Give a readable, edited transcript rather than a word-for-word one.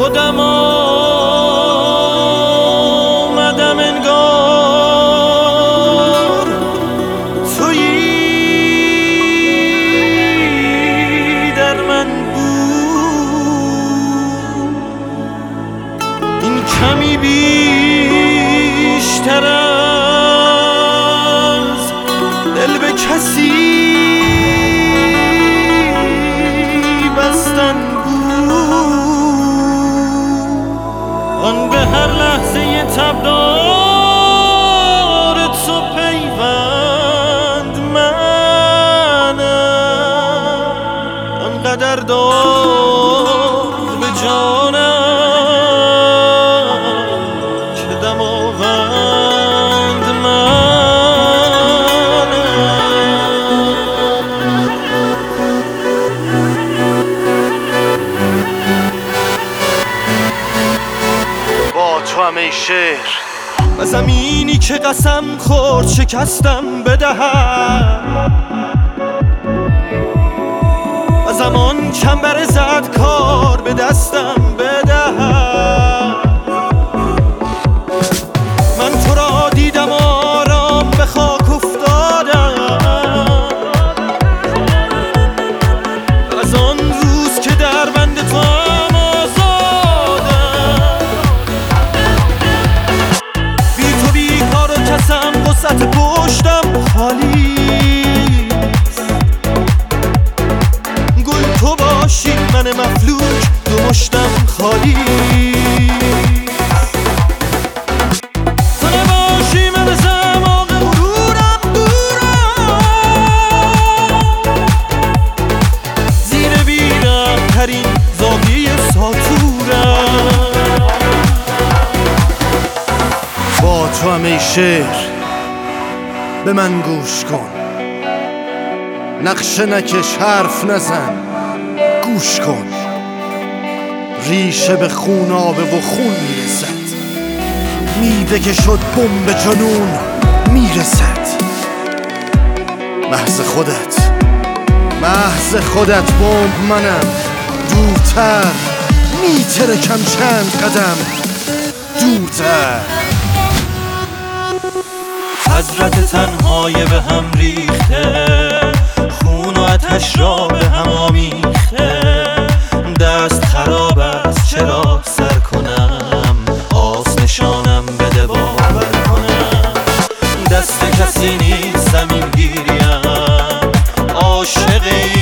خودم آمدم انگار تویی در من بود. این کمی بیشتر از دل به کسی بستن آن به هر لحظه تبدار تو پیوند منم آنقدر دار به جانم که دماوند منم. با تو همه شعر و زمینی که قسم خورد شکستم بدهم و زمان کمبر زد کار به دستم بدهم. من تو را دیدم آرام به خاک افتادم از آن روز که در بند تو قصت پشتم خالیست. گل تو باشی من مفلوک دو مشتم خالیست. تو نباشی من زماغ غرورم دورم زیر بیرم ترین زاویه ساتورم. با تو همه شعر به من گوش کن نقشه نکش حرف نزن گوش کن. ریشه به خون آبه و خون میرسد میده که شد بمب جنون میرسد. محض خودت بمب منم دورتر میترکم چند قدم دورتر. حضرت تنهای به هم ریخته خون و آتش را به هم آمیخته. دست خراب است چرا سر کنم آس نشانم بده باور کنم. دست کسی نیست زمین گیریم عاشق